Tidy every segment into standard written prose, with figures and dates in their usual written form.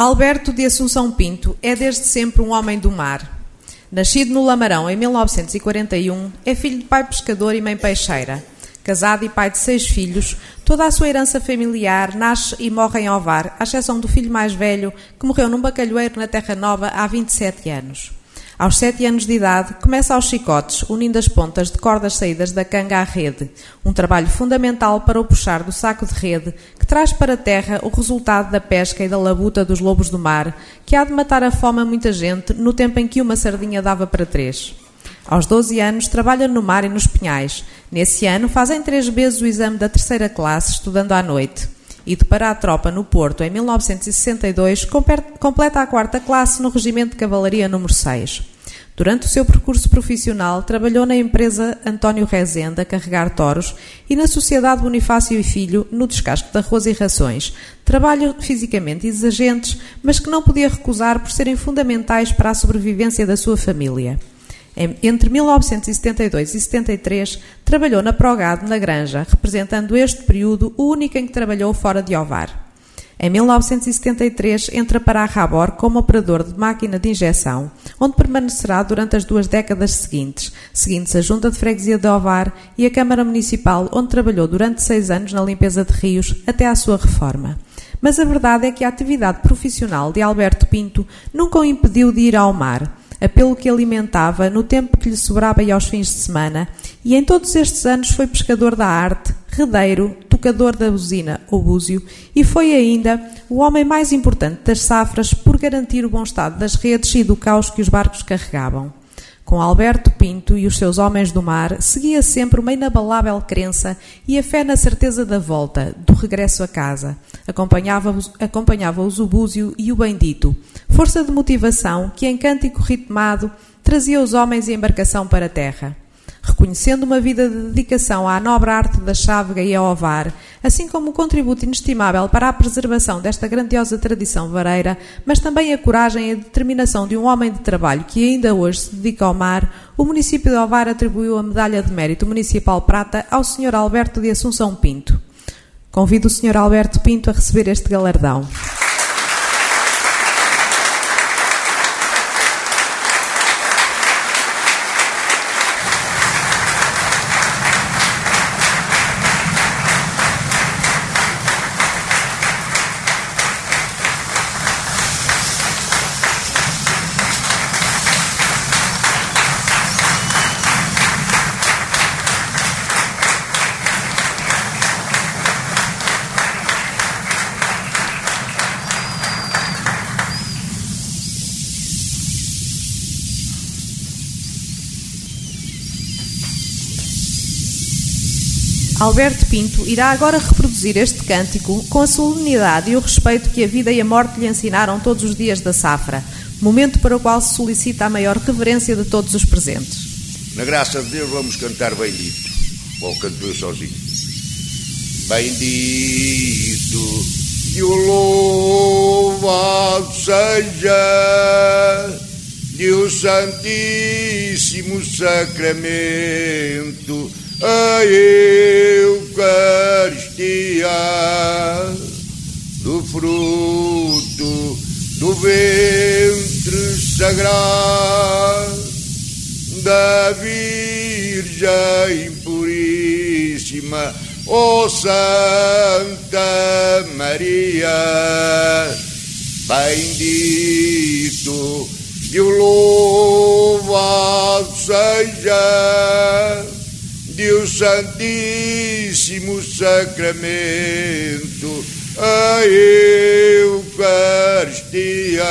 Alberto de Assunção Pinto é desde sempre um homem do mar. Nascido no Lamarão em 1941, é filho de pai pescador e mãe peixeira. Casado e pai de 6 filhos, toda a sua herança familiar nasce e morre em Ovar, à exceção do filho mais velho, que morreu num bacalhoeiro na Terra Nova há 27 anos. Aos 7 anos de idade, começa aos chicotes, unindo as pontas de cordas saídas da canga à rede, um trabalho fundamental para o puxar do saco de rede, que traz para a terra o resultado da pesca e da labuta dos lobos do mar, que há de matar a fome a muita gente no tempo em que uma sardinha dava para 3. Aos 12 anos, trabalha no mar e nos pinhais. Nesse ano, faz em 3 vezes o exame da 3ª classe, estudando à noite. Ido para a tropa no Porto em 1962, completa a 4ª classe no Regimento de Cavalaria número 6. Durante o seu percurso profissional, trabalhou na empresa António Rezende a carregar toros e na Sociedade Bonifácio e Filho no descasque de arroz e rações. Trabalho fisicamente exigentes, mas que não podia recusar por serem fundamentais para a sobrevivência da sua família. Entre 1972 e 73, trabalhou na Progado, na Granja, representando este período o único em que trabalhou fora de Ovar. Em 1973, entra para a Rabor como operador de máquina de injeção, onde permanecerá durante as 2 décadas seguintes a Junta de Freguesia de Ovar e a Câmara Municipal, onde trabalhou durante 6 anos na limpeza de rios até à sua reforma. Mas a verdade é que a atividade profissional de Alberto Pinto nunca o impediu de ir ao mar, apelo que alimentava no tempo que lhe sobrava e aos fins de semana, e em todos estes anos foi pescador da arte, redeiro, tocador da buzina ou búzio, e foi ainda o homem mais importante das safras por garantir o bom estado das redes e do caos que os barcos carregavam. Com Alberto Pinto e os seus homens do mar, seguia sempre uma inabalável crença e a fé na certeza da volta, do regresso a casa. Acompanhava-os o búzio e o bendito, força de motivação que, em cântico ritmado, trazia os homens e a embarcação para a terra. Reconhecendo uma vida de dedicação à nobre arte da chávega e ao ovar, assim como um contributo inestimável para a preservação desta grandiosa tradição vareira, mas também a coragem e a determinação de um homem de trabalho que ainda hoje se dedica ao mar, o município de Ovar atribuiu a Medalha de Mérito Municipal Prata ao Sr. Alberto de Assunção Pinto. Convido o Sr. Alberto Pinto a receber este galardão. Alberto Pinto irá agora reproduzir este cântico com a solenidade e o respeito que a vida e a morte lhe ensinaram todos os dias da safra, momento para o qual se solicita a maior reverência de todos os presentes. Na graça de Deus vamos cantar Bendito. Ou canto eu sozinho. Bendito e o louvado seja Deus Santíssimo Sacramento, a Eucaristia, do fruto do ventre sagrado da Virgem Puríssima, ó Santa Maria. Bendito e o louvado seja Deus Santíssimo Sacramento, a Eucaristia,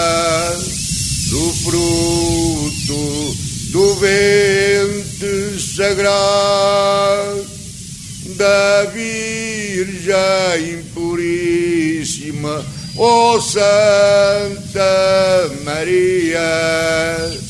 do fruto do ventre sagrado da Virgem Puríssima, ó Santa Maria.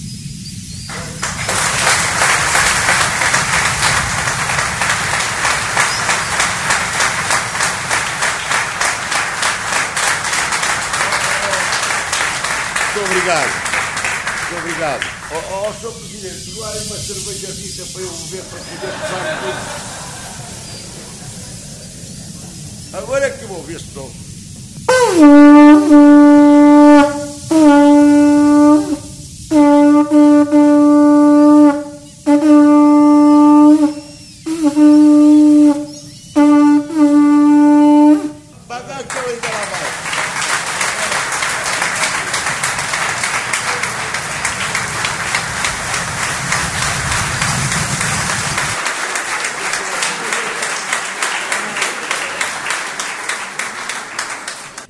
Muito obrigado. Sr. Presidente, não há uma cervejadita para eu beber para poder usar tudo. Agora é que eu vou ver se não.